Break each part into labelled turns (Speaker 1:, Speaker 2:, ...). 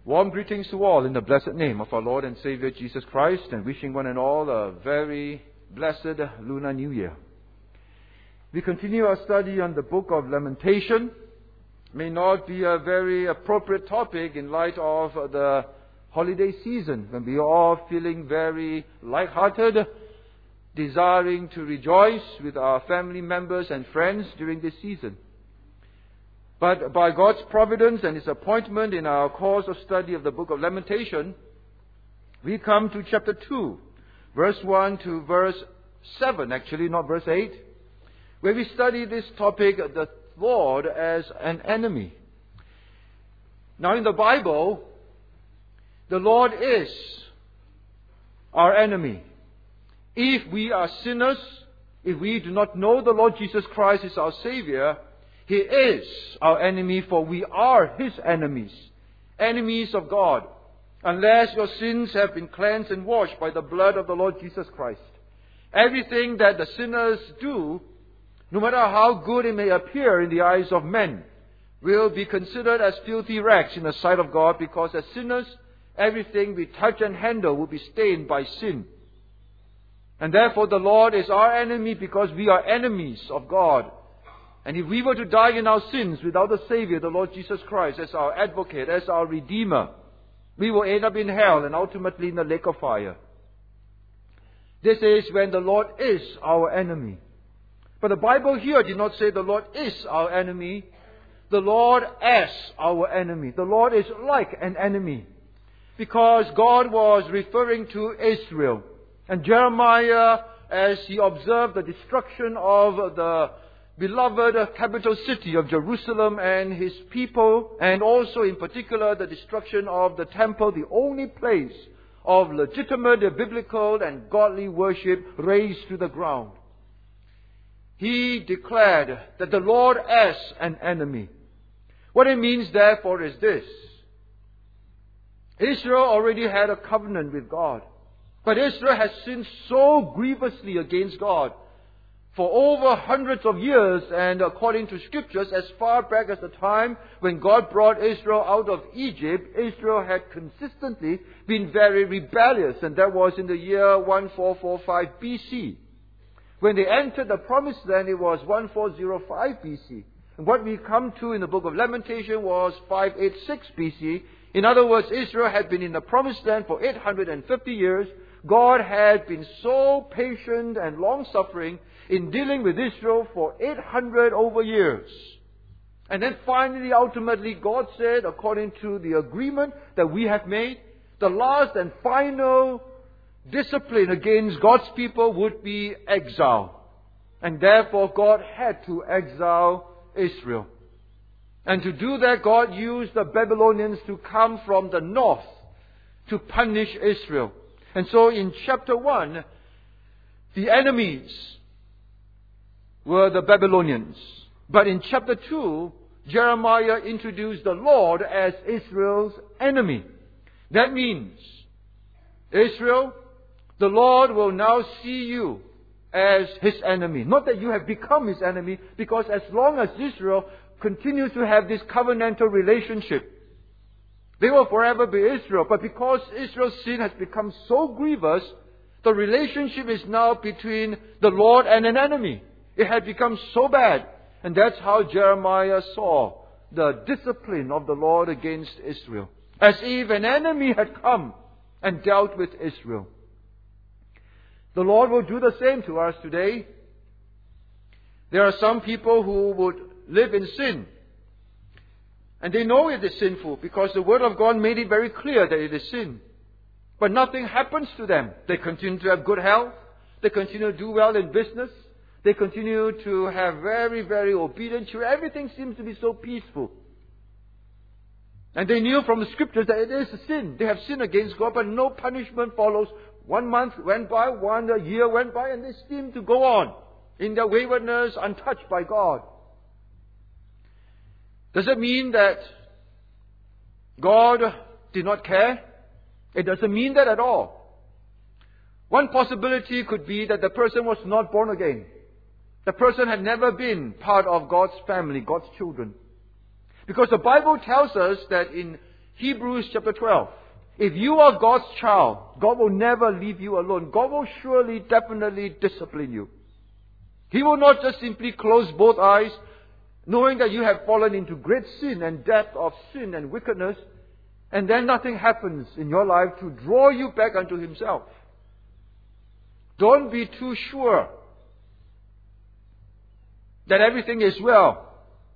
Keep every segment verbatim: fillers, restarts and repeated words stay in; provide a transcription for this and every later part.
Speaker 1: Warm greetings to all in the blessed name of our Lord and Savior Jesus Christ, and wishing one and all a very blessed Lunar New Year. We continue our study on the book of Lamentation. May not be a very appropriate topic in light of the holiday season, when we are all feeling very lighthearted, desiring to rejoice with our family members and friends during this season. But by God's providence and His appointment in our course of study of the book of Lamentation, we come to chapter two, verse one to verse seven, actually, not verse eight, where we study this topic, the Lord as an enemy. Now in the Bible, the Lord is our enemy. If we are sinners, if we do not know the Lord Jesus Christ is our Savior, He is our enemy, for we are His enemies, enemies of God, unless your sins have been cleansed and washed by the blood of the Lord Jesus Christ. Everything that the sinners do, no matter how good it may appear in the eyes of men, will be considered as filthy rags in the sight of God, because as sinners, everything we touch and handle will be stained by sin. And therefore the Lord is our enemy, because we are enemies of God. And if we were to die in our sins without the Savior, the Lord Jesus Christ, as our advocate, as our Redeemer, we will end up in hell and ultimately in the lake of fire. This is when the Lord is our enemy. But the Bible here did not say the Lord is our enemy. The Lord as our enemy. The Lord is like an enemy, because God was referring to Israel. And Jeremiah, as he observed the destruction of the beloved capital city of Jerusalem and his people, and also in particular the destruction of the temple, the only place of legitimate biblical and godly worship, razed to the ground, he declared that the Lord as an enemy. What it means therefore is this: Israel already had a covenant with God, but Israel has sinned so grievously against God for over hundreds of years, and according to Scriptures, as far back as the time when God brought Israel out of Egypt, Israel had consistently been very rebellious, and that was in the year fourteen forty-five B C. When they entered the Promised Land, it was fourteen oh five B C. And what we come to in the book of Lamentation was five eighty-six B C. In other words, Israel had been in the Promised Land for eight hundred fifty years. God had been so patient and long-suffering in dealing with Israel for eight hundred over years. And then finally, ultimately, God said, according to the agreement that we have made, the last and final discipline against God's people would be exile. And therefore, God had to exile Israel. And to do that, God used the Babylonians to come from the north to punish Israel. And so in chapter one, the enemies were the Babylonians. But in chapter two, Jeremiah introduced the Lord as Israel's enemy. That means, Israel, the Lord will now see you as His enemy. Not that you have become His enemy, because as long as Israel continues to have this covenantal relationship, they will forever be Israel. But because Israel's sin has become so grievous, the relationship is now between the Lord and an enemy. It had become so bad. And that's how Jeremiah saw the discipline of the Lord against Israel, as if an enemy had come and dealt with Israel. The Lord will do the same to us today. There are some people who would live in sin, and they know it is sinful because the Word of God made it very clear that it is sin. But nothing happens to them. They continue to have good health. They continue to do well in business. They continue to have very, very obedient children. Everything seems to be so peaceful. And they knew from the Scriptures that it is a sin. They have sinned against God, but no punishment follows. One month went by, one year went by, and they seem to go on in their waywardness, untouched by God. Does it mean that God did not care? It doesn't mean that at all. One possibility could be that the person was not born again. The person had never been part of God's family, God's children. Because the Bible tells us that in Hebrews chapter twelve. If you are God's child, God will never leave you alone. God will surely, definitely discipline you. He will not just simply close both eyes, knowing that you have fallen into great sin and depth of sin and wickedness, and then nothing happens in your life to draw you back unto Himself. Don't be too sure that everything is well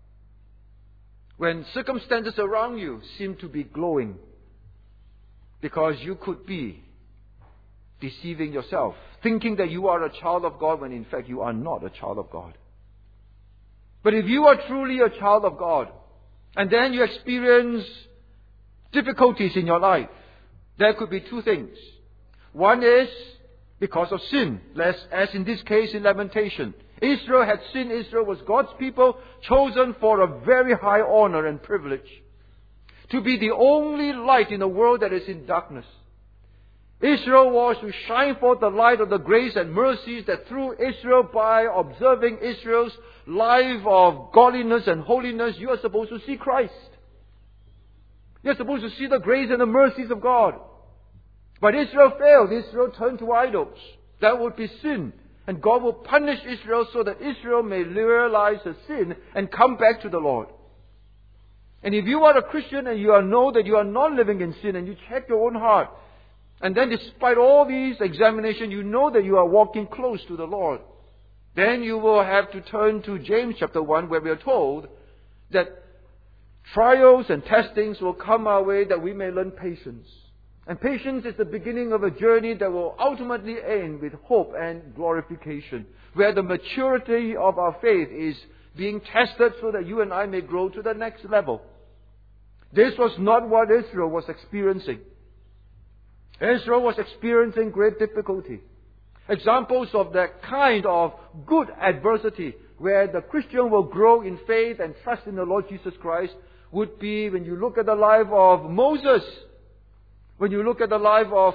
Speaker 1: when circumstances around you seem to be glowing, because you could be deceiving yourself, thinking that you are a child of God when in fact you are not a child of God. But if you are truly a child of God, and then you experience difficulties in your life, there could be two things. One is because of sin, as in this case in Lamentation. Israel had sinned. Israel was God's people, chosen for a very high honor and privilege, to be the only light in a world that is in darkness. Israel was to shine forth the light of the grace and mercies that through Israel, by observing Israel's life of godliness and holiness, you are supposed to see Christ. You're supposed to see the grace and the mercies of God. But Israel failed. Israel turned to idols. That would be sin. And God will punish Israel so that Israel may realize her sin and come back to the Lord. And if you are a Christian and you know that you are not living in sin, and you check your own heart, and then despite all these examinations, you know that you are walking close to the Lord, then you will have to turn to James chapter one, where we are told that trials and testings will come our way that we may learn patience. And patience is the beginning of a journey that will ultimately end with hope and glorification, where the maturity of our faith is being tested so that you and I may grow to the next level. This was not what Israel was experiencing. Israel was experiencing great difficulty. Examples of that kind of good adversity, where the Christian will grow in faith and trust in the Lord Jesus Christ, would be when you look at the life of Moses, when you look at the life of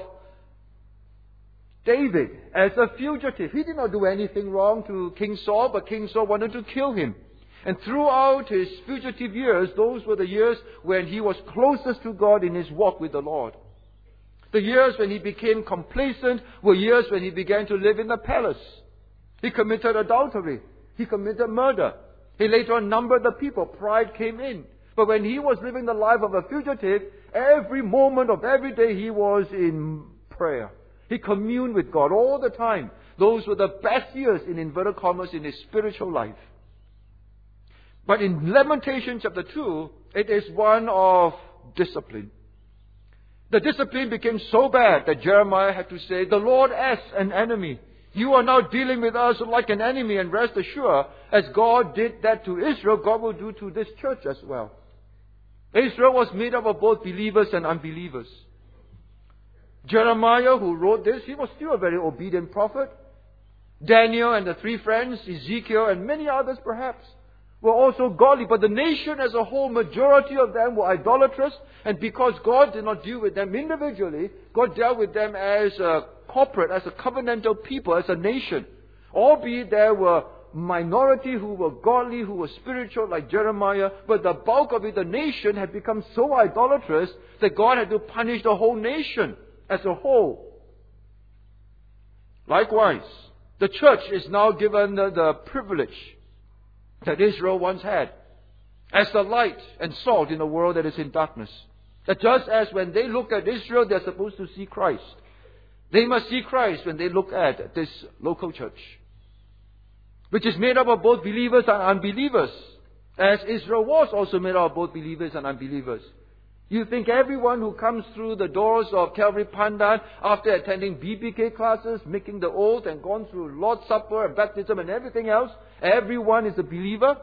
Speaker 1: David as a fugitive. He did not do anything wrong to King Saul, but King Saul wanted to kill him. And throughout his fugitive years, those were the years when he was closest to God in his walk with the Lord. The years when he became complacent were years when he began to live in the palace. He committed adultery. He committed murder. He later on numbered the people. Pride came in. But when he was living the life of a fugitive, every moment of every day he was in prayer. He communed with God all the time. Those were the best years, in inverted commas, in his spiritual life. But in Lamentation chapter two, it is one of discipline. The discipline became so bad that Jeremiah had to say, "The Lord as an enemy. You are now dealing with us like an enemy, and rest assured, as God did that to Israel, God will do to this church as well." Israel was made up of both believers and unbelievers. Jeremiah, who wrote this, he was still a very obedient prophet. Daniel and the three friends, Ezekiel and many others perhaps, were also godly. But the nation as a whole, majority of them were idolatrous. And because God did not deal with them individually, God dealt with them as a corporate, as a covenantal people, as a nation. Albeit there were minority who were godly, who were spiritual like Jeremiah, but the bulk of it, the nation, had become so idolatrous that God had to punish the whole nation as a whole. Likewise, the church is now given the, the privilege that Israel once had as the light and salt in a world that is in darkness. That just as when they look at Israel, they're supposed to see Christ. They must see Christ when they look at this local church, which is made up of both believers and unbelievers, as Israel was also made up of both believers and unbelievers. You think everyone who comes through the doors of Calvary Pandan after attending B B K classes, making the oath and gone through Lord's Supper and baptism and everything else, everyone is a believer?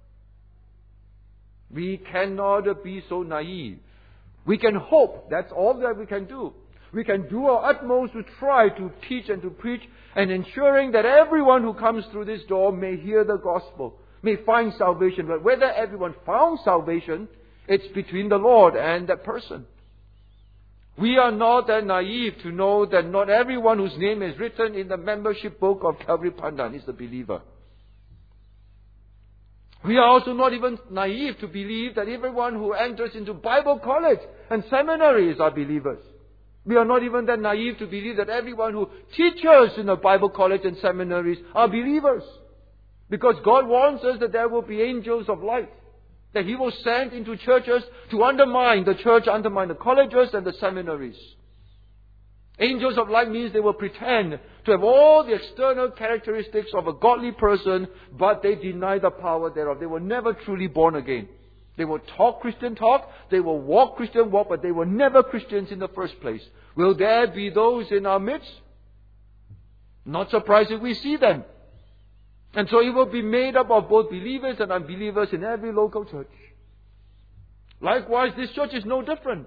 Speaker 1: We cannot be so naive. We can hope. That's all that we can do. We can do our utmost to try to teach and to preach, and ensuring that everyone who comes through this door may hear the gospel, may find salvation. But whether everyone found salvation, it's between the Lord and that person. We are not that naive to know that not everyone whose name is written in the membership book of Calvary Pandan is a believer. We are also not even naive to believe that everyone who enters into Bible college and seminaries are believers. We are not even that naive to believe that everyone who teaches in a Bible college and seminaries are believers. Because God warns us that there will be angels of light, that He will send into churches to undermine the church, undermine the colleges and the seminaries. Angels of light means they will pretend to have all the external characteristics of a godly person, but they deny the power thereof. They were never truly born again. They will talk Christian talk, they will walk Christian walk, but they were never Christians in the first place. Will there be those in our midst? Not surprised if we see them. And so it will be made up of both believers and unbelievers in every local church. Likewise, this church is no different.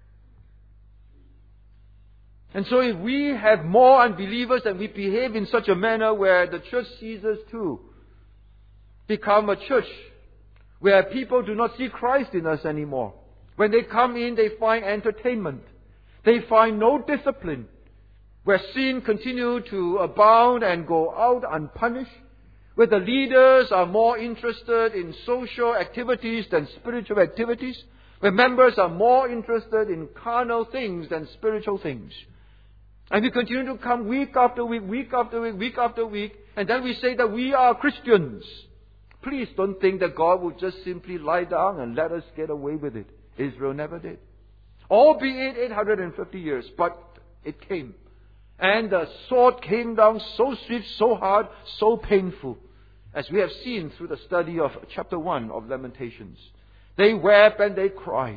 Speaker 1: And so if we have more unbelievers and we behave in such a manner where the church ceases to become a church where people do not see Christ in us anymore. When they come in, they find entertainment. They find no discipline. Where sin continue to abound and go out unpunished. Where the leaders are more interested in social activities than spiritual activities. Where members are more interested in carnal things than spiritual things. And we continue to come week after week, week after week, week after week, and then we say that we are Christians. Please don't think that God would just simply lie down and let us get away with it. Israel never did. Albeit eight hundred fifty years, but it came. And the sword came down so swift, so hard, so painful, as we have seen through the study of chapter one of Lamentations. They wept and they cried.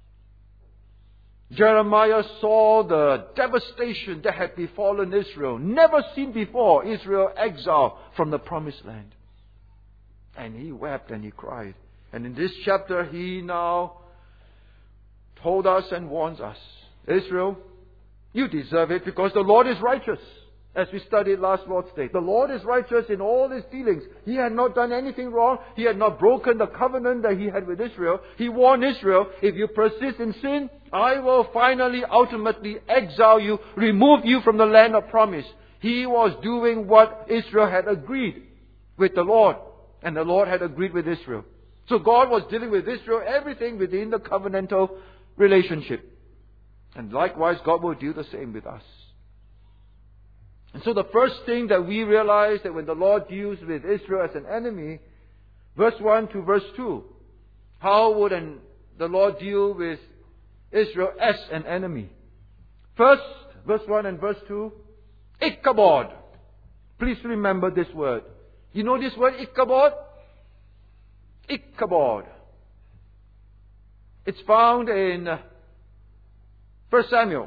Speaker 1: Jeremiah saw the devastation that had befallen Israel. Never seen before, Israel exiled from the promised land. And he wept and he cried. And in this chapter, he now told us and warns us, Israel, you deserve it because the Lord is righteous. As we studied last Lord's Day, the Lord is righteous in all His dealings. He had not done anything wrong. He had not broken the covenant that He had with Israel. He warned Israel, if you persist in sin, I will finally, ultimately exile you, remove you from the land of promise. He was doing what Israel had agreed with the Lord, and the Lord had agreed with Israel. So God was dealing with Israel, everything within the covenantal relationship. And likewise, God will do the same with us. And so the first thing that we realize that when the Lord deals with Israel as an enemy, verse one to verse two, how would an, the Lord deal with Israel as an enemy? First, verse one and verse two, Ichabod. Please remember this word. You know this word, Ichabod? Ichabod. It's found in First Samuel.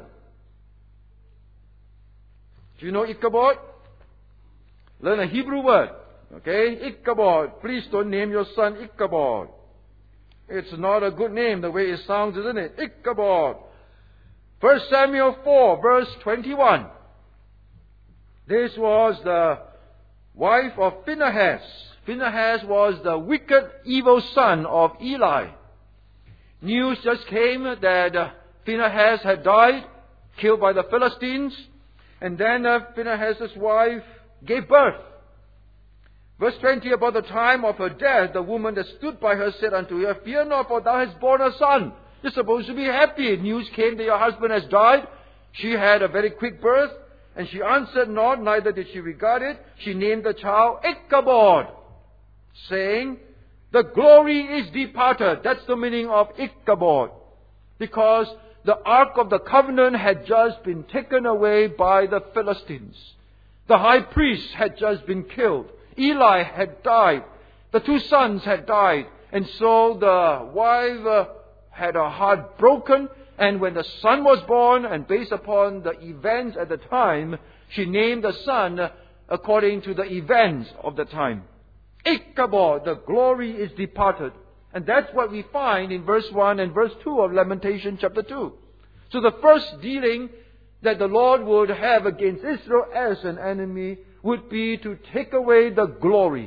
Speaker 1: Do you know Ichabod? Learn a Hebrew word. Okay? Ichabod. Please don't name your son Ichabod. It's not a good name the way it sounds, isn't it? Ichabod. First Samuel four, verse twenty-one. This was the wife of Phinehas. Phinehas was the wicked, evil son of Eli. News just came that uh, Phinehas had died, killed by the Philistines. And then uh, Phinehas' wife gave birth. Verse twenty, about the time of her death, the woman that stood by her said unto her, Fear not, for thou hast borne a son. You're supposed to be happy. News came that your husband has died. She had a very quick birth, and she answered not, neither did she regard it. She named the child Ichabod, saying, The glory is departed. That's the meaning of Ichabod. Because the Ark of the Covenant had just been taken away by the Philistines. The high priest had just been killed. Eli had died. The two sons had died. And so the wife uh, had her heart broken. And when the son was born, and based upon the events at the time, she named the son according to the events of the time. Ichabod, the glory is departed. And that's what we find in verse one and verse two of Lamentation chapter two. So the first dealing that the Lord would have against Israel as an enemy would be to take away the glory.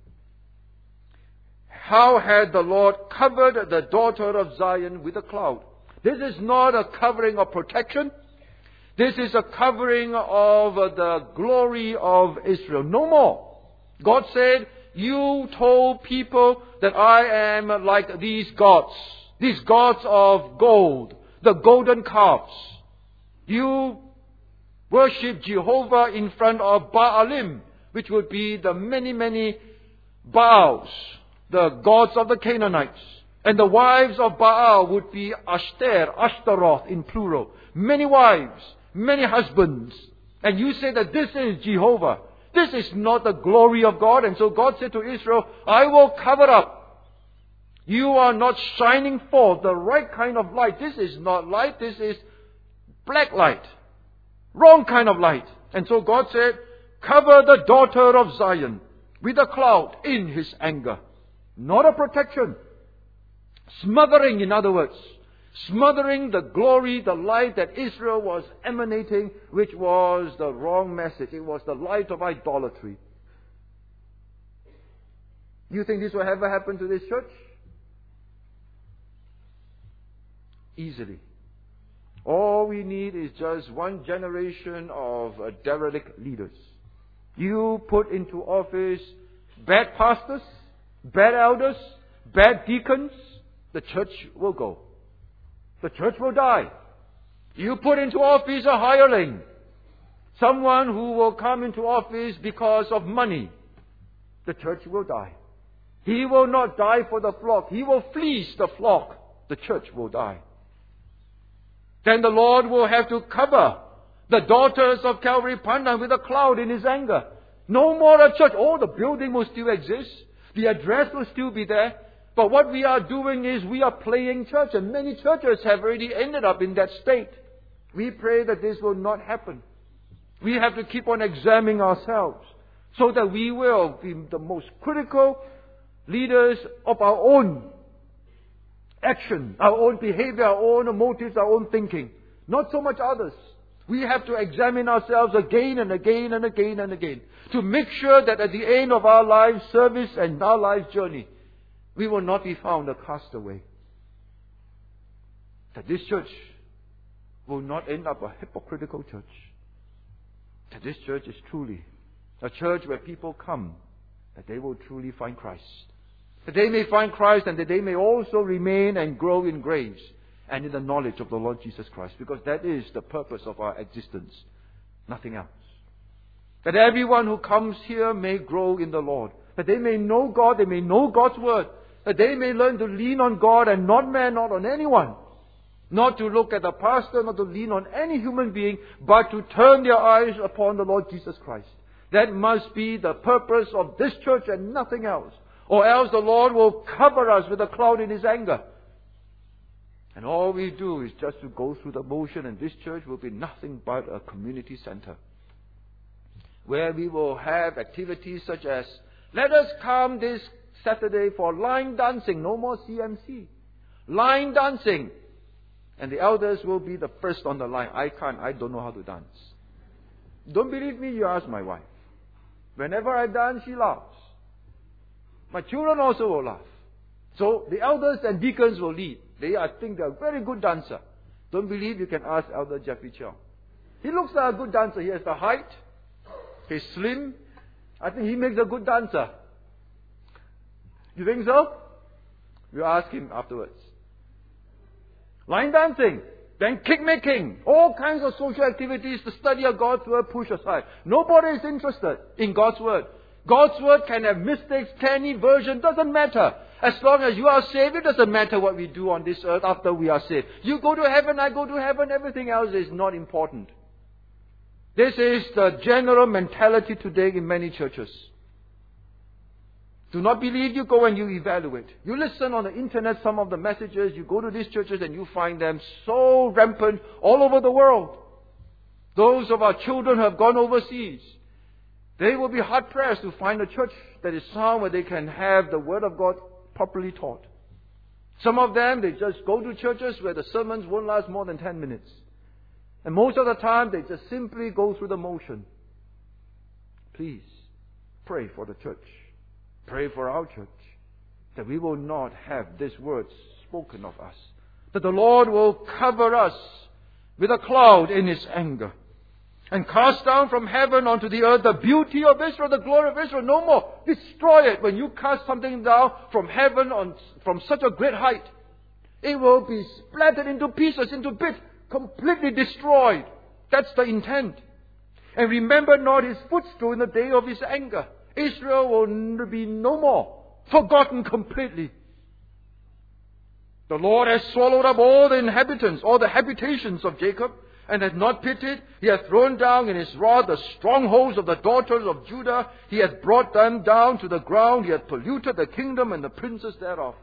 Speaker 1: How had the Lord covered the daughter of Zion with a cloud? This is not a covering of protection. This is a covering of the glory of Israel. No more. God said, you told people that I am like these gods, these gods of gold, the golden calves. You worship Jehovah in front of Baalim, which would be the many, many Baals, the gods of the Canaanites. And the wives of Baal would be Ashtar, Ashtaroth in plural. Many wives, many husbands. And you say that this is Jehovah. This is not the glory of God. And so God said to Israel, I will cover up. You are not shining forth the right kind of light. This is not light. This is black light. Wrong kind of light. And so God said, cover the daughter of Zion with a cloud in His anger. Not a protection. Smothering, in other words. Smothering the glory, the light that Israel was emanating, which was the wrong message. It was the light of idolatry. You think this will ever happen to this church? Easily. All we need is just one generation of uh, derelict leaders. You put into office bad pastors, bad elders, bad deacons, the church will go. The church will die. You put into office a hireling, someone who will come into office because of money, the church will die. He will not die for the flock. He will fleece the flock. The church will die. Then the Lord will have to cover the daughters of Calvary Pandan with a cloud in His anger. No more a church. Oh, the building will still exist. The address will still be there. But what we are doing is we are playing church. And many churches have already ended up in that state. We pray that this will not happen. We have to keep on examining ourselves so that we will be the most critical leaders of our own action, our own behavior, our own motives, our own thinking. Not so much others. We have to examine ourselves again and again and again and again to make sure that at the end of our life service and our life journey, we will not be found a castaway. That this church will not end up a hypocritical church. That this church is truly a church where people come, that they will truly find Christ. That they may find Christ and that they may also remain and grow in grace and in the knowledge of the Lord Jesus Christ. Because that is the purpose of our existence. Nothing else. That everyone who comes here may grow in the Lord. That they may know God, they may know God's Word. That they may learn to lean on God and not man, not on anyone. Not to look at the pastor, not to lean on any human being, but to turn their eyes upon the Lord Jesus Christ. That must be the purpose of this church and nothing else. Or else the Lord will cover us with a cloud in His anger. And all we do is just to go through the motion, and this church will be nothing but a community center. Where we will have activities such as, let us come this Saturday for line dancing. No more C M C. Line dancing. And the elders will be the first on the line. I can't. I don't know how to dance. Don't believe me? You ask my wife. Whenever I dance, she laughs. My children also will laugh. So the elders and deacons will lead. They, I think, they are very good dancer. Don't believe? You can ask Elder Jeffrey Cheong. He looks like a good dancer. He has the height. He's slim. I think he makes a good dancer. You think so? We'll ask him afterwards. Line dancing. Then cake making. All kinds of social activities. The study of God's Word push aside. Nobody is interested in God's Word. God's Word can have mistakes, canny version, doesn't matter. As long as you are saved, it doesn't matter what we do on this earth after we are saved. You go to heaven, I go to heaven, everything else is not important. This is the general mentality today in many churches. Do not believe, you go and you evaluate. You listen on the internet, some of the messages, you go to these churches and you find them so rampant all over the world. Those of our children who have gone overseas, they will be hard-pressed to find a church that is sound where they can have the Word of God properly taught. Some of them, they just go to churches where the sermons won't last more than ten minutes. And most of the time, they just simply go through the motion. Please, pray for the church. Pray for our church. That we will not have these words spoken of us. That the Lord will cover us with a cloud in His anger. and cast down from heaven onto the earth the beauty of Israel, the glory of Israel. No more. Destroy it. When you cast something down from heaven on, from such a great height, it will be splattered into pieces, into bits, completely destroyed. That's the intent. And remember not his footstool in the day of his anger. Israel will be no more, forgotten completely. The Lord has swallowed up all the inhabitants, all the habitations of Jacob, and has not pitied. He hath thrown down in his wrath the strongholds of the daughters of Judah. He hath brought them down to the ground. He hath polluted the kingdom and the princes thereof.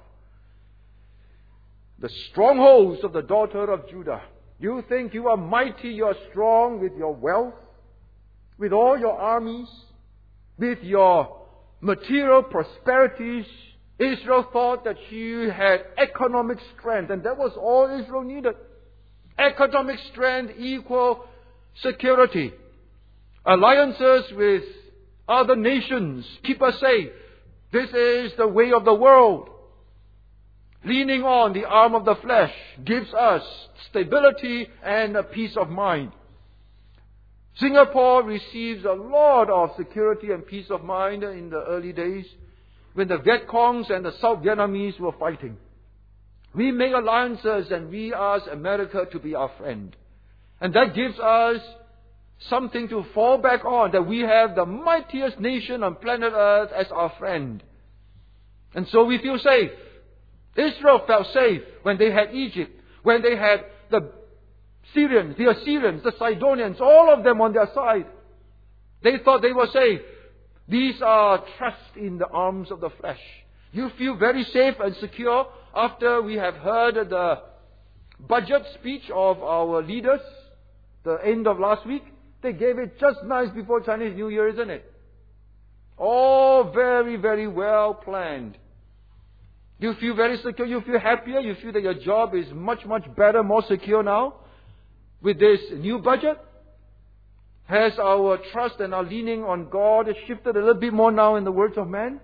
Speaker 1: The strongholds of the daughter of Judah. You think you are mighty, you are strong with your wealth, with all your armies, with your material prosperities. Israel thought that she had economic strength, and that was all Israel needed. Economic strength equal security. Alliances with other nations keep us safe. This is the way of the world. Leaning on the arm of the flesh gives us stability and a peace of mind. Singapore receives a lot of security and peace of mind in the early days when the Viet Congs and the South Vietnamese were fighting. We make alliances and we ask America to be our friend. And that gives us something to fall back on, that we have the mightiest nation on planet Earth as our friend. And so we feel safe. Israel felt safe when they had Egypt, when they had the Syrians, the Assyrians, the Sidonians, all of them on their side. They thought they were safe. These are trust in the arms of the flesh. You feel very safe and secure after we have heard the budget speech of our leaders, the end of last week. They gave it just nice before Chinese New Year, isn't it? All very, very well planned. You feel very secure, you feel happier, you feel that your job is much, much better, more secure now with this new budget. Has our trust and our leaning on God shifted a little bit more now in the words of man?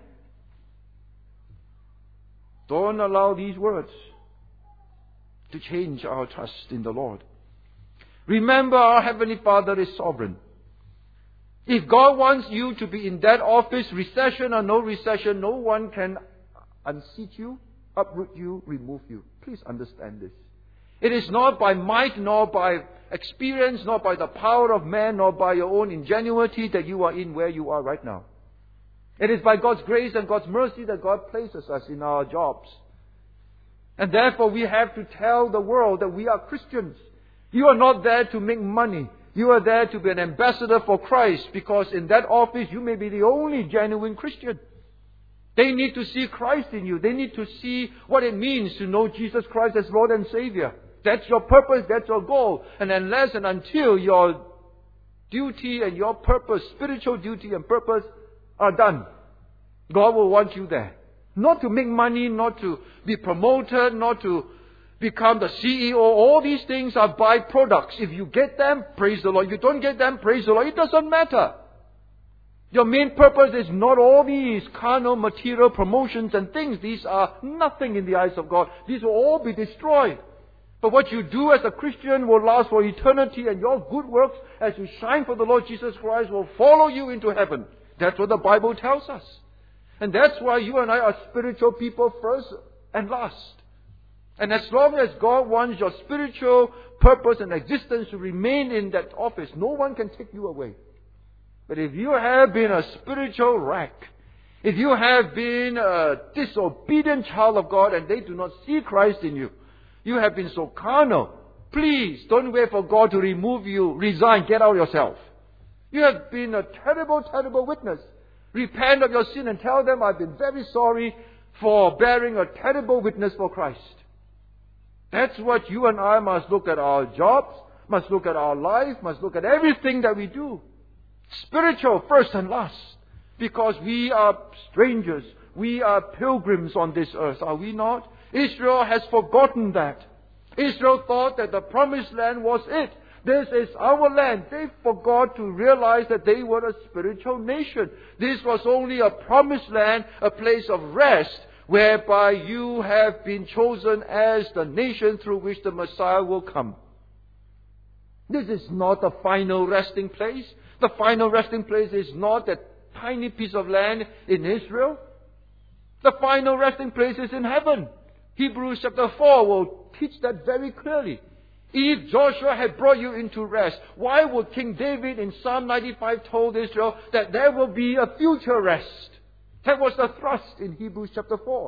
Speaker 1: Don't allow these words to change our trust in the Lord. Remember, our Heavenly Father is sovereign. If God wants you to be in that office, recession or no recession, no one can unseat you, uproot you, remove you. Please understand this. It is not by might, nor by experience, nor by the power of man, nor by your own ingenuity that you are in where you are right now. It is by God's grace and God's mercy that God places us in our jobs. And therefore we have to tell the world that we are Christians. You are not there to make money. You are there to be an ambassador for Christ, because in that office you may be the only genuine Christian. They need to see Christ in you. They need to see what it means to know Jesus Christ as Lord and Savior. That's your purpose, that's your goal. And unless and until your duty and your purpose, spiritual duty and purpose are done, God will want you there. Not to make money, not to be promoted, not to become the C E O. All these things are byproducts. If you get them, praise the Lord. If you don't get them, praise the Lord. It doesn't matter. Your main purpose is not all these carnal, material promotions and things. These are nothing in the eyes of God. These will all be destroyed. But what you do as a Christian will last for eternity, and your good works as you shine for the Lord Jesus Christ will follow you into heaven. That's what the Bible tells us. And that's why you and I are spiritual people first and last. And as long as God wants your spiritual purpose and existence to remain in that office, no one can take you away. But if you have been a spiritual wreck, if you have been a disobedient child of God and they do not see Christ in you, you have been so carnal, please don't wait for God to remove you. Resign, get out yourself. You have been a terrible, terrible witness. Repent of your sin and tell them, I've been very sorry for bearing a terrible witness for Christ. That's what you and I must look at our jobs, must look at our life, must look at everything that we do. Spiritual first and last. Because we are strangers. We are pilgrims on this earth, are we not? Israel has forgotten that. Israel thought that the promised land was it. This is our land. They forgot to realize that they were a spiritual nation. This was only a promised land, a place of rest, whereby you have been chosen as the nation through which the Messiah will come. This is not the final resting place. The final resting place is not that tiny piece of land in Israel. The final resting place is in heaven. Hebrews chapter four will teach that very clearly. If Joshua had brought you into rest, why would King David in Psalm ninety-five told Israel that there will be a future rest? That was the thrust in Hebrews chapter four.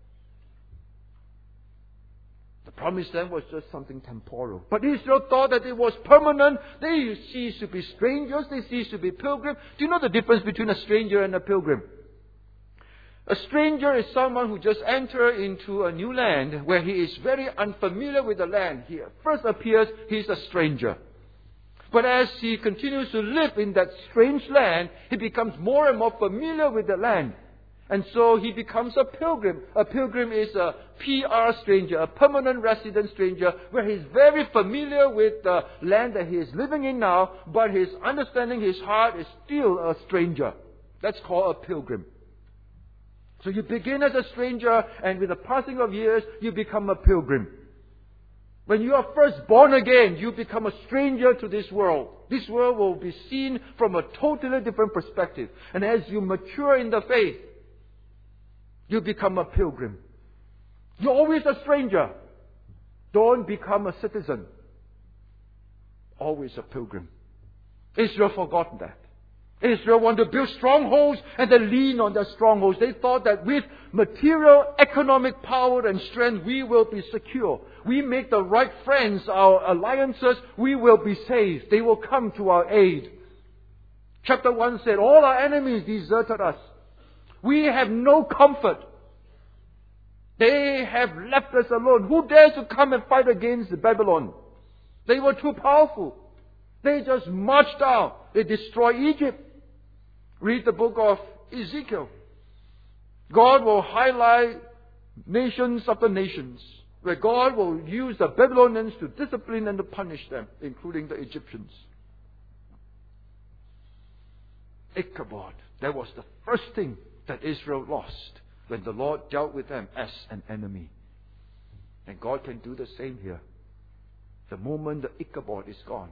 Speaker 1: The promised land was just something temporal. But Israel thought that it was permanent. They ceased to be strangers. They ceased to be pilgrims. Do you know the difference between a stranger and a pilgrim? A stranger is someone who just enters into a new land where he is very unfamiliar with the land. He first appears, he is a stranger. But as he continues to live in that strange land, he becomes more and more familiar with the land. And so he becomes a pilgrim. A pilgrim is a P R stranger, a permanent resident stranger, where he's very familiar with the land that he is living in now, but his understanding, his heart is still a stranger. That's called a pilgrim. So you begin as a stranger, and with the passing of years, you become a pilgrim. When you are first born again, you become a stranger to this world. This world will be seen from a totally different perspective. And as you mature in the faith, you become a pilgrim. You're always a stranger. Don't become a citizen. Always a pilgrim. Israel forgot that. Israel wanted to build strongholds and then lean on their strongholds. They thought that with material, economic power and strength, we will be secure. We make the right friends, our alliances, we will be saved. They will come to our aid. Chapter one said, all our enemies deserted us. We have no comfort. They have left us alone. Who dares to come and fight against Babylon? They were too powerful. They just marched out. They destroyed Egypt. Read the book of Ezekiel. God will highlight nations after nations, where God will use the Babylonians to discipline and to punish them, including the Egyptians. Ichabod, that was the first thing that Israel lost when the Lord dealt with them as an enemy. And God can do the same here. The moment the Ichabod is gone,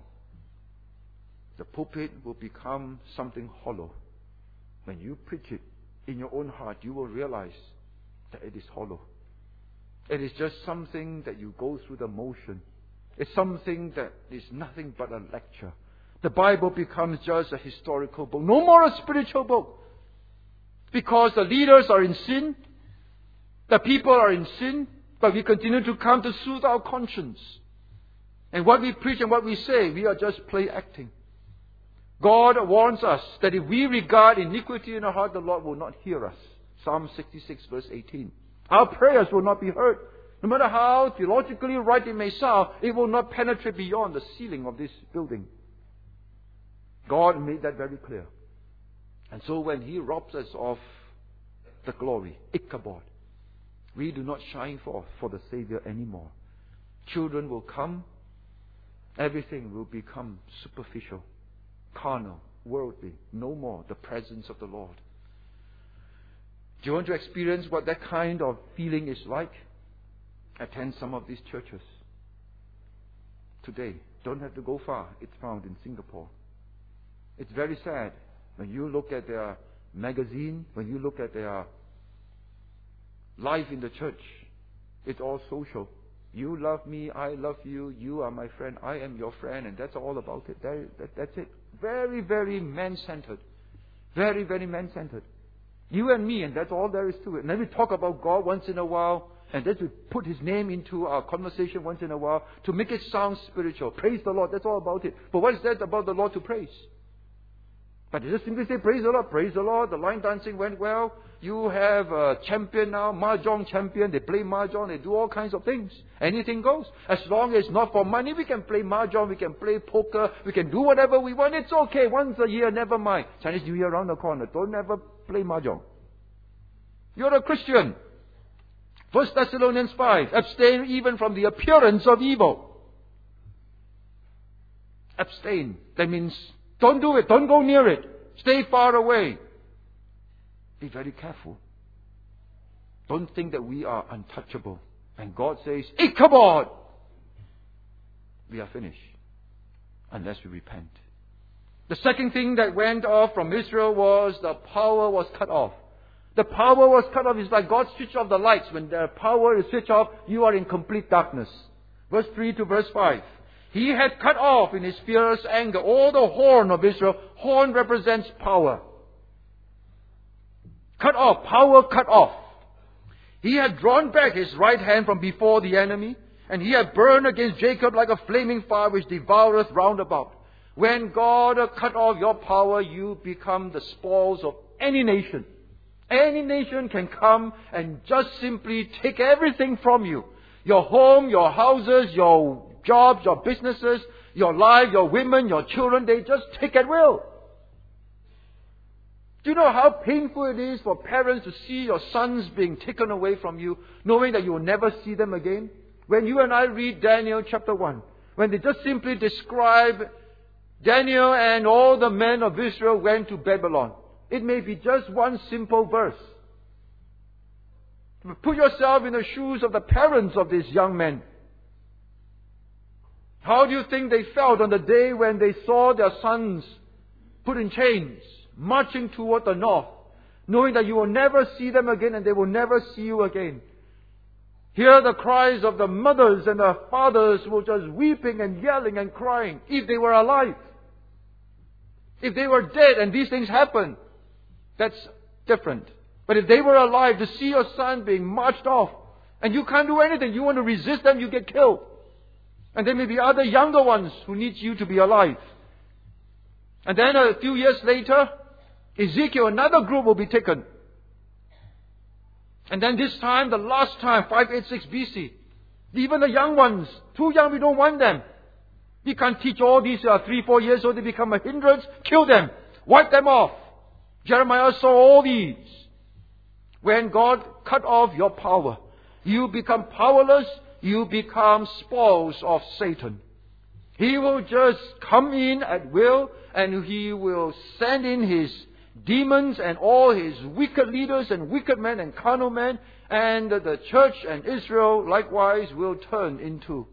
Speaker 1: the pulpit will become something hollow. When you preach it in your own heart, you will realize that it is hollow. It is just something that you go through the motion. It's something that is nothing but a lecture. The Bible becomes just a historical book. No more a spiritual book. Because the leaders are in sin. The people are in sin. But we continue to come to soothe our conscience. And what we preach and what we say, we are just play acting. God warns us that if we regard iniquity in our heart, the Lord will not hear us. Psalm sixty-six verse eighteen. Our prayers will not be heard. No matter how theologically right it may sound, it will not penetrate beyond the ceiling of this building. God made that very clear. And so when He robs us of the glory, Ichabod, we do not shine forth for the Savior anymore. Children will come. Everything will become superficial, carnal, worldly. No more the presence of the Lord. Do you want to experience what that kind of feeling is like? Attend some of these churches. Today, don't have to go far. It's found in Singapore. It's very sad when you look at their magazine, when you look at their life in the church. It's all social. You love me, I love you, you are my friend, I am your friend, and that's all about it. That, that, that's it. Very, very man-centered. Very, very man-centered. You and me, and that's all there is to it. And then we talk about God once in a while, and then we put His name into our conversation once in a while to make it sound spiritual. Praise the Lord, that's all about it. But what is that about the Lord to praise? But just simply say, praise the Lord, praise the Lord. The line dancing went well. You have a champion now, Mahjong champion. They play Mahjong, they do all kinds of things. Anything goes. As long as it's not for money, we can play Mahjong, we can play poker, we can do whatever we want. It's okay. Once a year, never mind. Chinese New Year around the corner. Don't ever play Mahjong. You're a Christian. First Thessalonians five. Abstain even from the appearance of evil. Abstain. That means don't do it. Don't go near it. Stay far away. Be very careful. Don't think that we are untouchable. And God says, Ichabod! We are finished. unless we repent. The second thing that went off from Israel was the power was cut off. The power was cut off. It's like God switched off the lights. When the power is switched off, you are in complete darkness. Verse three to verse five. He had cut off in his fierce anger all the horn of Israel. Horn represents power. Cut off. Power cut off. He had drawn back his right hand from before the enemy, and he had burned against Jacob like a flaming fire which devoureth round about. When God cut off your power, you become the spoils of any nation. Any nation can come and just simply take everything from you. Your home, your houses, your jobs, your businesses, your life, your women, your children, they just take at will. Do you know how painful it is for parents to see your sons being taken away from you, knowing that you will never see them again? When you and I read Daniel chapter one, when they just simply describe Daniel and all the men of Israel went to Babylon. It may be just one simple verse. Put yourself in the shoes of the parents of these young men. How do you think they felt on the day when they saw their sons put in chains, marching toward the north, knowing that you will never see them again and they will never see you again? Hear the cries of the mothers and the fathers who were just weeping and yelling and crying, if they were alive. If they were dead and these things happened, that's different. But if they were alive, to see your son being marched off, and you can't do anything, you want to resist them, you get killed. And there may be other younger ones who need you to be alive. And then a few years later, Ezekiel, another group will be taken. And then this time, the last time, five eighty-six B C, even the young ones, too young, we don't want them. We can't teach all these uh, three, four years old, they become a hindrance, kill them, wipe them off. Jeremiah saw all these. When God cut off your power, you become powerless, you become spoils of Satan. He will just come in at will, and he will send in his demons and all his wicked leaders and wicked men and carnal men, and the church and Israel likewise will turn into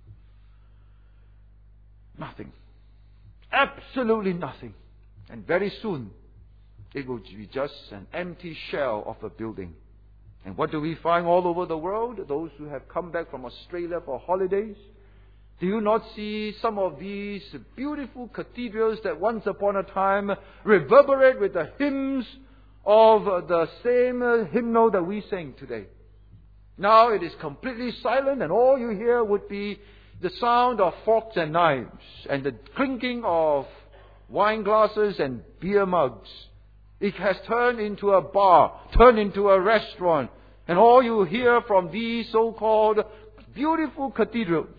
Speaker 1: nothing. Absolutely nothing. And very soon, it will be just an empty shell of a building. And what do we find all over the world? Those who have come back from Australia for holidays. Do you not see some of these beautiful cathedrals that once upon a time reverberate with the hymns of the same hymnal that we sing today? Now it is completely silent, and all you hear would be the sound of forks and knives and the clinking of wine glasses and beer mugs. It has turned into a bar, turned into a restaurant. And all you hear from these so-called beautiful cathedrals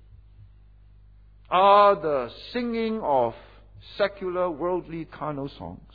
Speaker 1: are the singing of secular, worldly, carnal songs.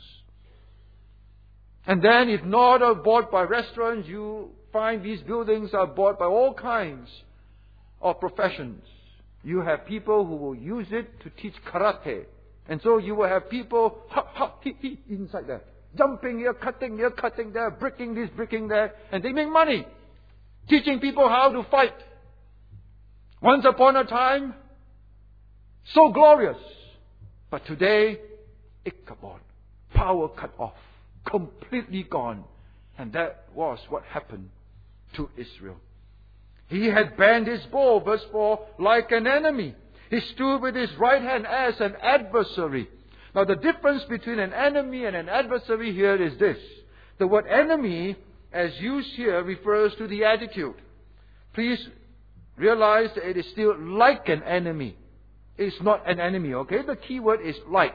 Speaker 1: And then, if not bought by restaurants, you find these buildings are bought by all kinds of professions. You have people who will use it to teach karate. And so you will have people ha, ha, he, he, inside there. Jumping here, cutting here, cutting there, bricking this, bricking that. And they make money. Teaching people how to fight. Once upon a time, so glorious. But today, Ichabod. Power cut off. Completely gone. And that was what happened to Israel. He had bent his bow, verse four, like an enemy. He stood with his right hand as an adversary. Now the difference between an enemy and an adversary here is this. The word enemy, as used here, refers to the attitude. Please realize that it is still like an enemy. It's not an enemy, okay? The key word is like.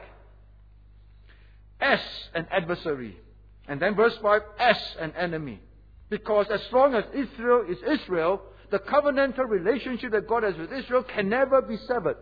Speaker 1: As an adversary. And then verse five, as an enemy. Because as long as Israel is Israel, the covenantal relationship that God has with Israel can never be severed.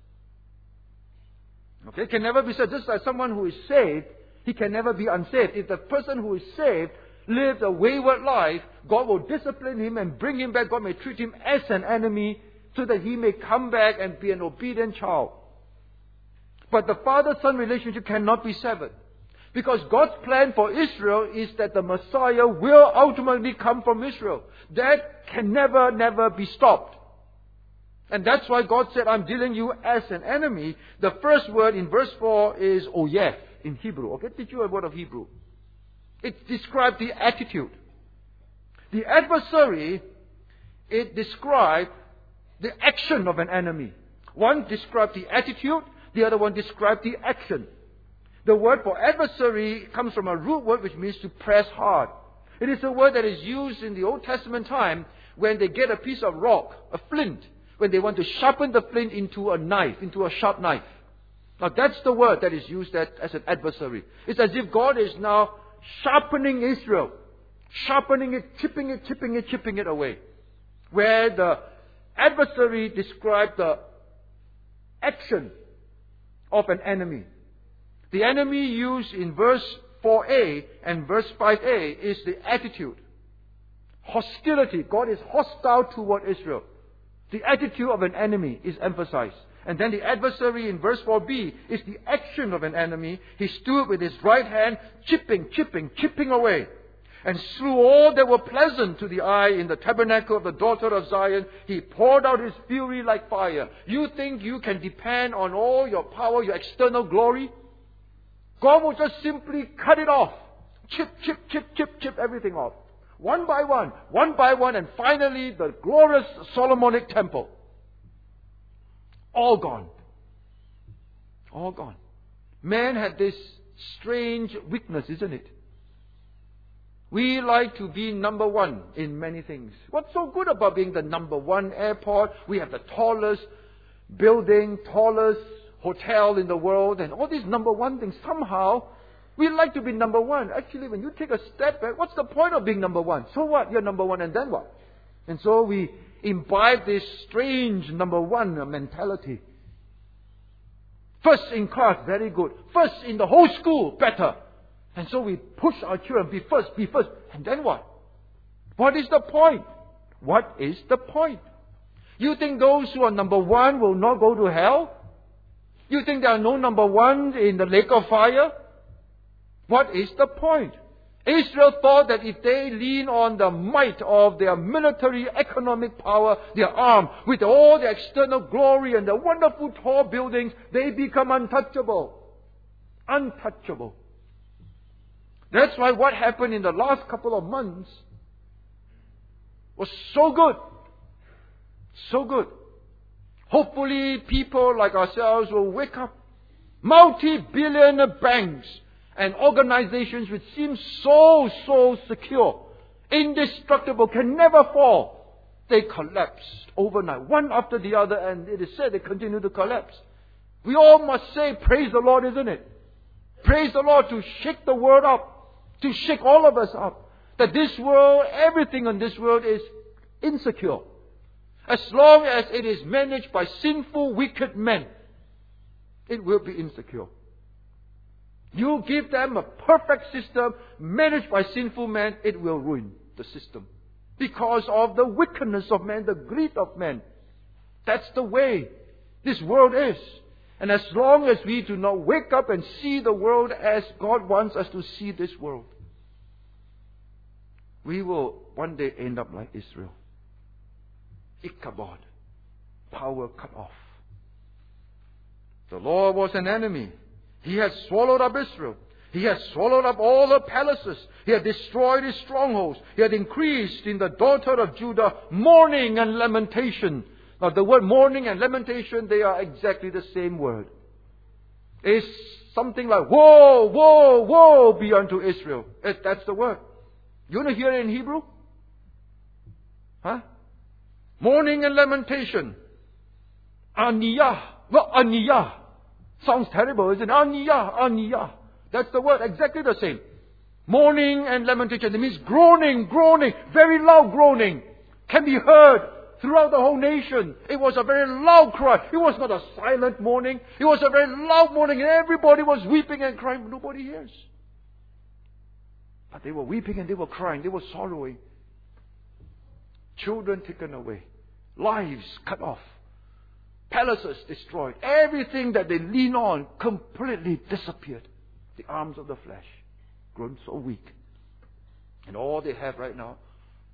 Speaker 1: Okay, can never be severed. Just like someone who is saved, he can never be unsaved. If the person who is saved lives a wayward life, God will discipline him and bring him back. God may treat him as an enemy so that he may come back and be an obedient child. But the father-son relationship cannot be severed. Because God's plan for Israel is that the Messiah will ultimately come from Israel. That can never, never be stopped. And that's why God said, I'm dealing you as an enemy. The first word in verse four is oyef in Hebrew. Okay, did you have a word of Hebrew? It describes the attitude. The adversary, it describes the action of an enemy. One describes the attitude, the other one describes the action. The word for adversary comes from a root word which means to press hard. It is a word that is used in the Old Testament time when they get a piece of rock, a flint, when they want to sharpen the flint into a knife, into a sharp knife. Now that's the word that is used as, as an adversary. It's as if God is now sharpening Israel, sharpening it, chipping it, chipping it, chipping it away. Where the adversary describes the action of an enemy. The enemy used in verse four a and verse five a is the attitude. Hostility. God is hostile toward Israel. The attitude of an enemy is emphasized. And then the adversary in verse four b is the action of an enemy. He stood with his right hand, chipping, chipping, chipping away, and slew all that were pleasant to the eye in the tabernacle of the daughter of Zion. He poured out his fury like fire. You think you can depend on all your power, your external glory? God will just simply cut it off. Chip, chip, chip, chip, chip everything off. One by one, one by one, and finally the glorious Solomonic temple. All gone. All gone. Man had this strange weakness, isn't it? We like to be number one in many things. What's so good about being the number one airport? We have the tallest building, tallest hotel in the world, and all these number one things. Somehow, we like to be number one. Actually, when you take a step back, what's the point of being number one? So what? You're number one, and then what? And so we imbibe this strange number one mentality. First in class, very good. First in the whole school, better. And so we push our children, be first, be first. And then what? What is the point? What is the point? You think those who are number one will not go to hell? You think there are no number ones in the lake of fire? What is the point? Israel thought that if they lean on the might of their military economic power, their arm, with all the external glory and the wonderful tall buildings, they become untouchable. Untouchable. That's why what happened in the last couple of months was so good. So good. Hopefully people like ourselves will wake up. Multi-billion banks and organizations which seem so, so secure, indestructible, can never fall. They collapsed overnight, one after the other, and it is said they continue to collapse. We all must say, praise the Lord, isn't it? Praise the Lord to shake the world up, to shake all of us up. That this world, everything in this world is insecure. As long as it is managed by sinful, wicked men, it will be insecure. You give them a perfect system managed by sinful men, it will ruin the system. Because of the wickedness of man, the greed of man. That's the way this world is. And as long as we do not wake up and see the world as God wants us to see this world, we will one day end up like Israel. Ichabod, power cut off. The Lord was an enemy. He had swallowed up Israel. He had swallowed up all the palaces. He had destroyed his strongholds. He had increased in the daughter of Judah mourning and lamentation. Now the word mourning and lamentation, they are exactly the same word. It's something like, woe, woe, woe be unto Israel. It, that's the word. You want to hear it in Hebrew? Huh? Mourning and lamentation. Aniyah. Well, aniyah. Sounds terrible, isn't it? Aniyah, aniyah. That's the word, exactly the same. Mourning and lamentation. It means groaning, groaning, very loud groaning. Can be heard throughout the whole nation. It was a very loud cry. It was not a silent mourning. It was a very loud mourning, and everybody was weeping and crying. Nobody hears. But they were weeping and they were crying. They were sorrowing. Children taken away. Lives cut off. Palaces destroyed. Everything that they lean on completely disappeared. The arms of the flesh grown so weak. And all they have right now,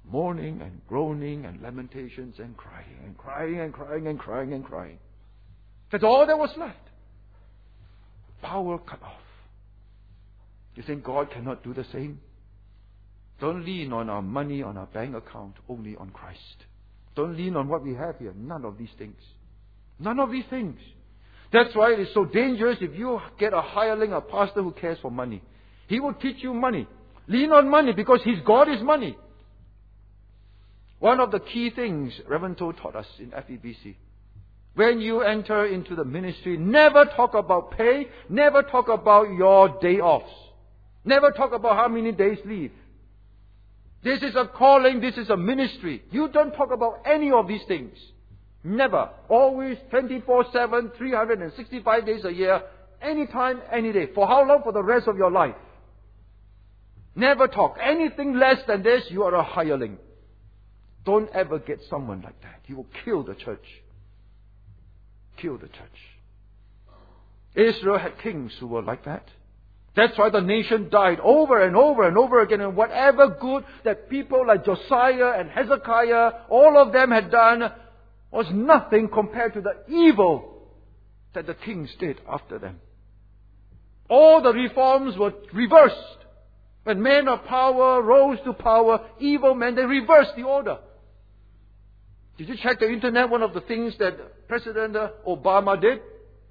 Speaker 1: mourning and groaning and lamentations and crying and crying and crying and crying and crying. That's all that was left. Power cut off. You think God cannot do the same? Don't lean on our money, on our bank account, only on Christ. Don't lean on what we have here. None of these things. None of these things. That's why it is so dangerous if you get a hireling, a pastor who cares for money. He will teach you money. Lean on money because his God is money. One of the key things Reverend Toh taught us in F E B C. When you enter into the ministry, never talk about pay. Never talk about your day offs. Never talk about how many days leave. This is a calling. This is a ministry. You don't talk about any of these things. Never. Always twenty-four seven, three hundred sixty-five days a year. Anytime, any day. For how long? For the rest of your life. Never talk. Anything less than this, you are a hireling. Don't ever get someone like that. He will kill the church. Kill the church. Israel had kings who were like that. That's why the nation died over and over and over again. And whatever good that people like Josiah and Hezekiah, all of them had done, was nothing compared to the evil that the kings did after them. All the reforms were reversed. When men of power rose to power, evil men, they reversed the order. Did you check the internet? One of the things that President Obama did?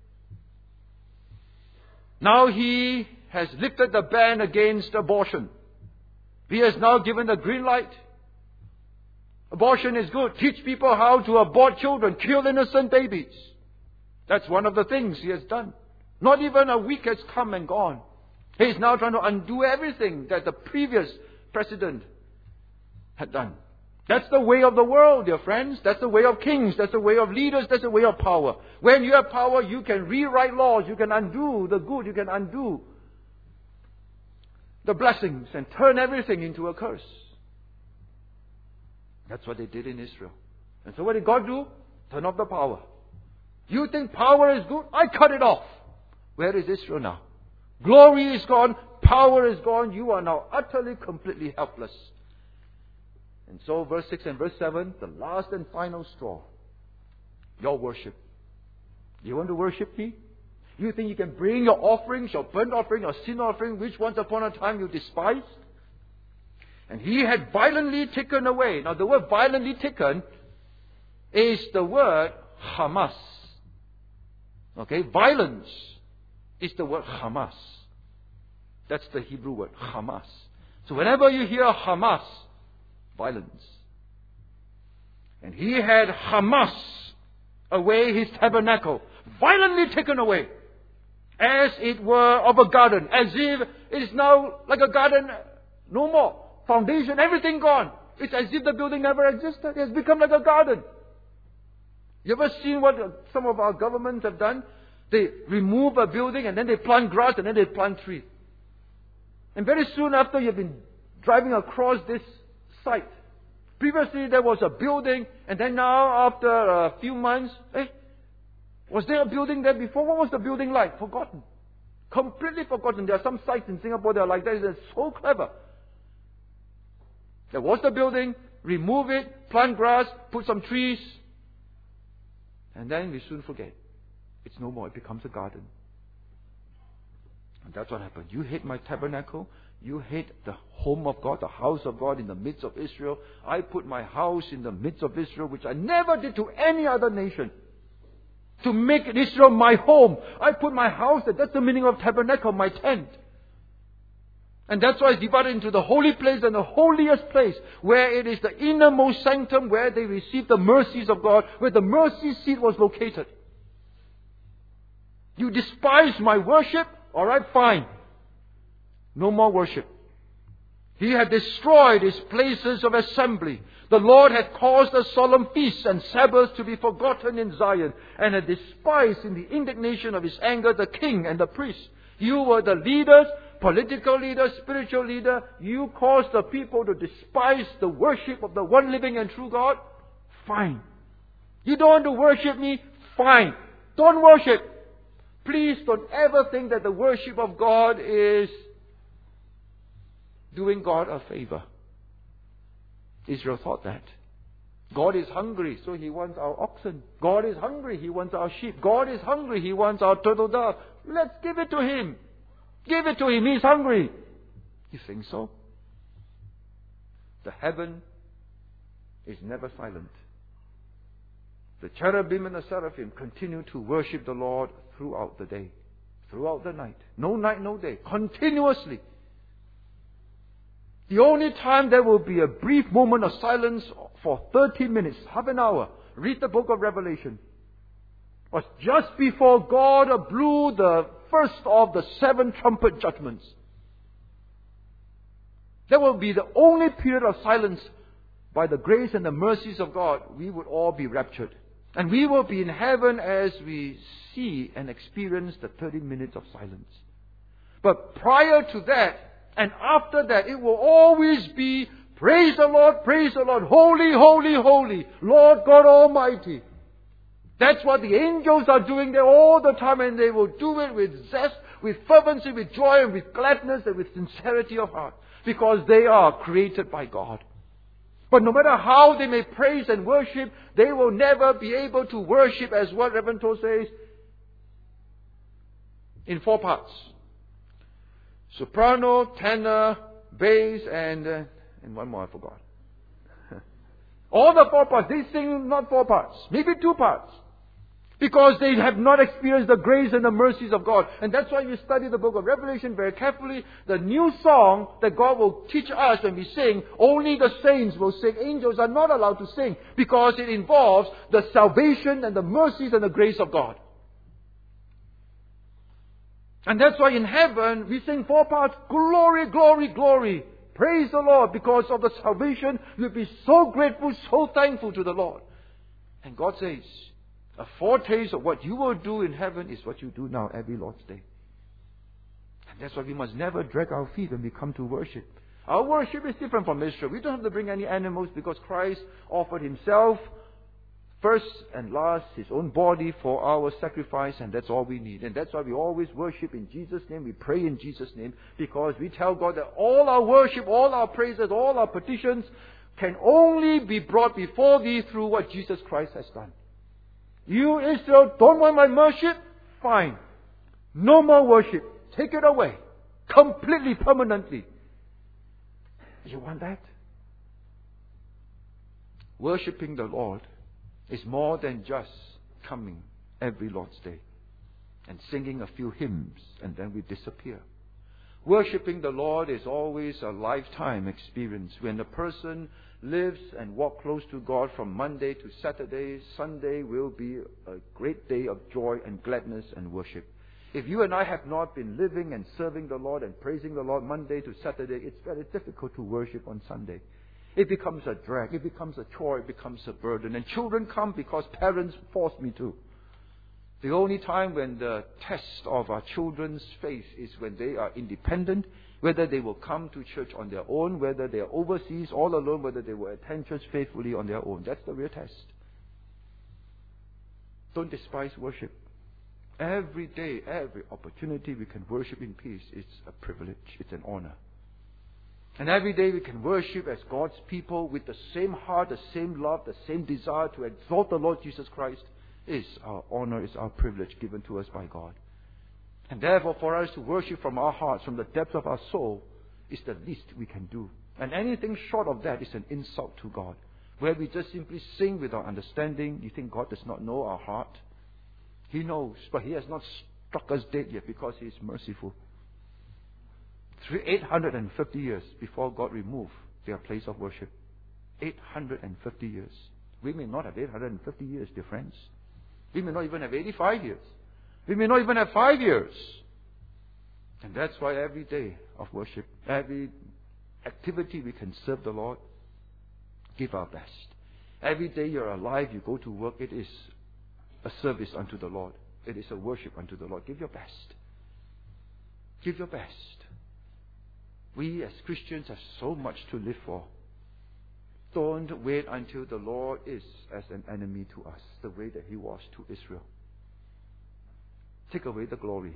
Speaker 1: Now he has lifted the ban against abortion. He has now given the green light. Abortion is good. Teach people how to abort children, kill innocent babies. That's one of the things he has done. Not even a week has come and gone. He is now trying to undo everything that the previous president had done. That's the way of the world, dear friends. That's the way of kings. That's the way of leaders. That's the way of power. When you have power, you can rewrite laws. You can undo the good. You can undo the blessings and turn everything into a curse. That's what they did in Israel. And so what did God do? Turn off the power. You think power is good? I cut it off. Where is Israel now? Glory is gone. Power is gone. You are now utterly, completely helpless. And so verse six and verse seven, the last and final straw. Your worship. You want to worship me? You think you can bring your offerings, your burnt offering, your sin offering, which once upon a time you despised? And he had violently taken away. Now the word violently taken is the word Hamas. Okay, violence is the word Hamas. That's the Hebrew word, Hamas. So whenever you hear Hamas, violence. And he had Hamas away his tabernacle, violently taken away, as it were of a garden, as if it is now like a garden, no more. Foundation, everything gone. It's as if the building never existed. It has become like a garden. You ever seen what some of our governments have done? They remove a building and then they plant grass and then they plant trees. And very soon after you've been driving across this site, previously there was a building and then now after a few months, hey, was there a building there before? What was the building like? Forgotten. Completely forgotten. There are some sites in Singapore that are like that. It's so clever. There was the building, remove it, plant grass, put some trees, and then we soon forget. It's no more. It becomes a garden. And that's what happened. You hate my tabernacle. You hate the home of God, the house of God in the midst of Israel. I put my house in the midst of Israel, which I never did to any other nation. To make Israel my home. I put my house there. That's the meaning of tabernacle, my tent. And that's why it's divided into the holy place and the holiest place, where it is the innermost sanctum, where they receive the mercies of God, where the mercy seat was located. You despise my worship? Alright, fine. No more worship. He had destroyed his places of assembly. The Lord had caused the solemn feasts and Sabbaths to be forgotten in Zion, and had despised in the indignation of his anger the king and the priests. You were the leaders, political leader, spiritual leader. You caused the people to despise the worship of the one living and true God. Fine. You don't want to worship me? Fine. Don't worship. Please don't ever think that the worship of God is doing God a favor. Israel thought that. God is hungry, so He wants our oxen. God is hungry, He wants our sheep. God is hungry, He wants our turtle dove. Let's give it to Him. Give it to Him, He's hungry. You think so? The heaven is never silent. The cherubim and the seraphim continue to worship the Lord throughout the day, throughout the night. No night, no day. Continuously. The only time there will be a brief moment of silence for thirty minutes, half an hour, read the book of Revelation, was just before God blew the first of the seven trumpet judgments. That will be the only period of silence. By the grace and the mercies of God, we would all be raptured. And we will be in heaven as we see and experience the thirty minutes of silence. But prior to that, and after that, it will always be, praise the Lord, praise the Lord, holy, holy, holy, Lord God Almighty. That's what the angels are doing there all the time, and they will do it with zest, with fervency, with joy, and with gladness, and with sincerity of heart. Because they are created by God. But no matter how they may praise and worship, they will never be able to worship, as what Reverend Toh says, in four parts. Soprano, tenor, bass, and, uh, and one more I forgot. All the four parts. They sing not four parts, maybe two parts. Because they have not experienced the grace and the mercies of God. And that's why you study the book of Revelation very carefully. The new song that God will teach us when we sing, only the saints will sing. Angels are not allowed to sing because it involves the salvation and the mercies and the grace of God. And that's why in heaven we sing four parts. Glory, glory, glory. Praise the Lord. Because of the salvation, you'll be so grateful, so thankful to the Lord. And God says, a foretaste of what you will do in heaven is what you do now every Lord's Day. And that's why we must never drag our feet when we come to worship. Our worship is different from Israel. We don't have to bring any animals because Christ offered Himself first and last, His own body for our sacrifice, and that's all we need. And that's why we always worship in Jesus' name. We pray in Jesus' name because we tell God that all our worship, all our praises, all our petitions can only be brought before Thee through what Jesus Christ has done. You, Israel, don't want my worship? Fine. No more worship. Take it away. Completely, permanently. You want that? Worshipping the Lord is more than just coming every Lord's Day and singing a few hymns and then we disappear. Worshipping the Lord is always a lifetime experience. When a person lives and walks close to God from Monday to Saturday, Sunday will be a great day of joy and gladness and worship. If you and I have not been living and serving the Lord and praising the Lord Monday to Saturday, it's very difficult to worship on Sunday. It becomes a drag, it becomes a chore, it becomes a burden. And children come because parents force me to. The only time when the test of our children's faith is when they are independent, whether they will come to church on their own, whether they are overseas all alone, whether they will attend church faithfully on their own. That's the real test. Don't despise worship. Every day, every opportunity we can worship in peace is a privilege. It's an honor. And every day we can worship as God's people with the same heart, the same love, the same desire to exalt the Lord Jesus Christ is our honor, is our privilege given to us by God. And therefore, for us to worship from our hearts, from the depths of our soul, is the least we can do. And anything short of that is an insult to God. Where we just simply sing without understanding, you think God does not know our heart? He knows, but He has not struck us dead yet because He is merciful. eight hundred fifty years before God removed their place of worship. eight hundred fifty years. We may not have eight hundred fifty years, dear friends. We may not even have eighty-five years. We may not even have five years. And that's why every day of worship, every activity we can serve the Lord, give our best. Every day you're alive, you go to work, it is a service unto the Lord. It is a worship unto the Lord. Give your best. Give your best. We as Christians have so much to live for. Don't wait until the Lord is as an enemy to us, the way that He was to Israel. Take away the glory,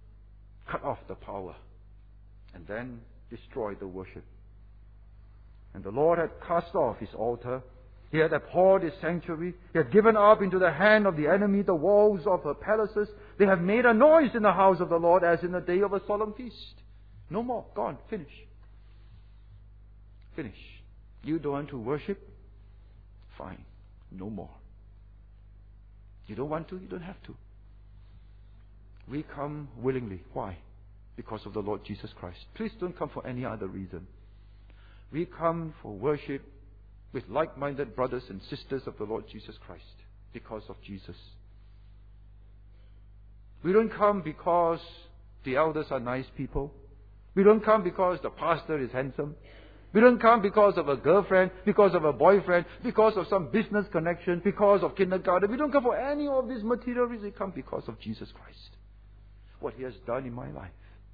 Speaker 1: cut off the power, and then destroy the worship. And the Lord had cast off his altar. He had abhorred his sanctuary. He had given up into the hand of the enemy the walls of her palaces. They have made a noise in the house of the Lord as in the day of a solemn feast. No more. Gone. Finish. Finish. You don't want to worship? Fine. No more. You don't want to? You don't have to. We come willingly. Why? Because of the Lord Jesus Christ. Please don't come for any other reason. We come for worship with like-minded brothers and sisters of the Lord Jesus Christ because of Jesus. We don't come because the elders are nice people. We don't come because the pastor is handsome. We don't come because of a girlfriend, because of a boyfriend, because of some business connection, because of kindergarten. We don't come for any of these material reasons. We come because of Jesus Christ. What He has done in my life.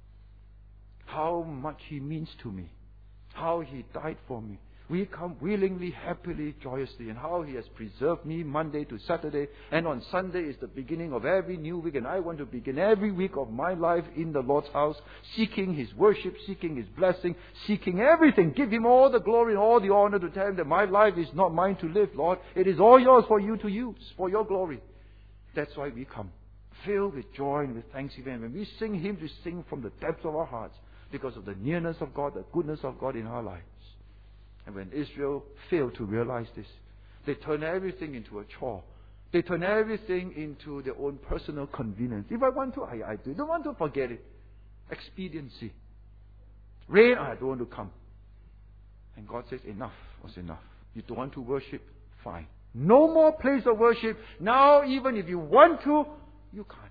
Speaker 1: How much He means to me. How He died for me. We come willingly, happily, joyously, and how He has preserved me Monday to Saturday, and on Sunday is the beginning of every new week, and I want to begin every week of my life in the Lord's house, seeking His worship, seeking His blessing, seeking everything. Give Him all the glory and all the honor, to tell Him that my life is not mine to live, Lord. It is all yours for you to use, for your glory. That's why we come, filled with joy and with thanksgiving. And when we sing hymns, we sing from the depths of our hearts, because of the nearness of God, the goodness of God in our lives. And when Israel failed to realize this, they turned everything into a chore. They turned everything into their own personal convenience. If I want to, I, I do. Don't want to, forget it. Expediency. Rain, I don't want to come. And God says, enough was enough. You don't want to worship? Fine. No more place of worship. Now, even if you want to, you can't.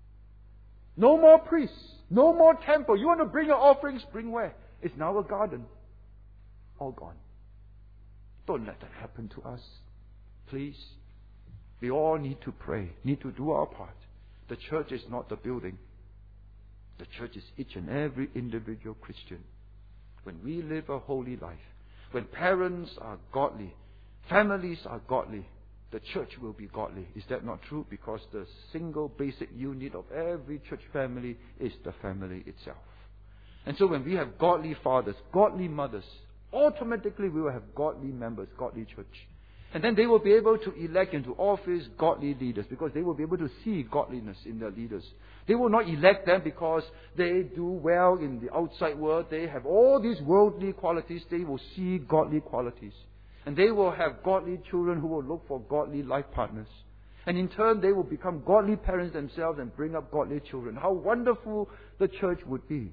Speaker 1: No more priests. No more temple. You want to bring your offerings? Bring where? It's now a garden. All gone. Don't let that happen to us. Please. We all need to pray. Need to do our part. The church is not the building. The church is each and every individual Christian. When we live a holy life, when parents are godly, families are godly, the church will be godly. Is that not true? Because the single basic unit of every church family is the family itself. And so when we have godly fathers, godly mothers, automatically we will have godly members, godly church. And then they will be able to elect into office godly leaders, because they will be able to see godliness in their leaders. They will not elect them because they do well in the outside world. They have all these worldly qualities. They will see godly qualities. And they will have godly children who will look for godly life partners. And in turn, they will become godly parents themselves and bring up godly children. How wonderful the church would be.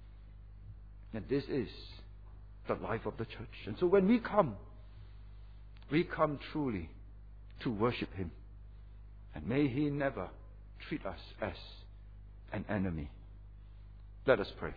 Speaker 1: And this is the life of the church. And so when we come, we come truly to worship Him. And may He never treat us as an enemy. Let us pray.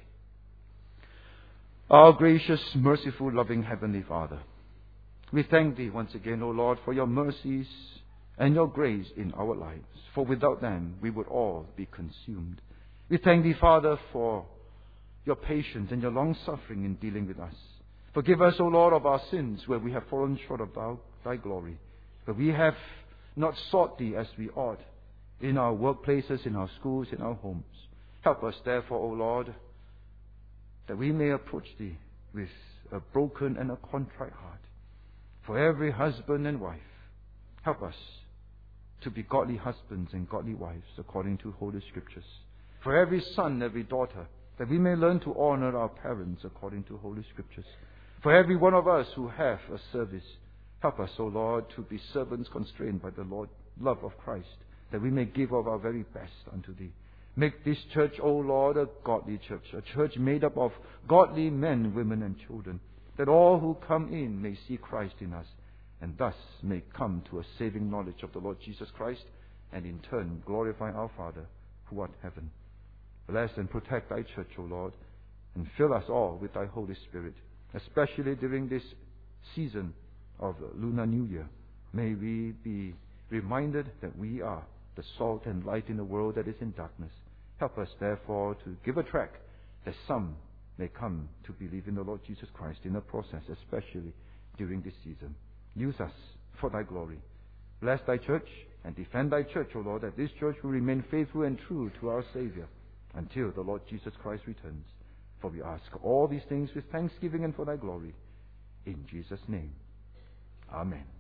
Speaker 1: Our gracious, merciful, loving Heavenly Father, we thank Thee once again, O Lord, for Your mercies and Your grace in our lives. For without them, we would all be consumed. We thank Thee, Father, for Your patience and Your long-suffering in dealing with us. Forgive us, O Lord, of our sins where we have fallen short of thou, Thy glory, where we have not sought Thee as we ought in our workplaces, in our schools, in our homes. Help us, therefore, O Lord, that we may approach Thee with a broken and a contrite heart. For every husband and wife, help us to be godly husbands and godly wives according to Holy Scriptures. For every son, every daughter, that we may learn to honor our parents according to Holy Scriptures. For every one of us who have a service, help us, O Lord, to be servants constrained by the Lord, love of Christ, that we may give of our very best unto Thee. Make this church, O Lord, a godly church, a church made up of godly men, women, and children, that all who come in may see Christ in us, and thus may come to a saving knowledge of the Lord Jesus Christ, and in turn glorify our Father who art in heaven. Bless and protect Thy church, O Lord, and fill us all with Thy Holy Spirit, especially during this season of Lunar New Year. May we be reminded that we are the salt and light in a world that is in darkness. Help us, therefore, to give a track that some may come to believe in the Lord Jesus Christ in the process, especially during this season. Use us for Thy glory. Bless Thy church and defend Thy church, O Lord, that this church will remain faithful and true to our Savior until the Lord Jesus Christ returns. For we ask all these things with thanksgiving and for Thy glory. In Jesus' name. Amen.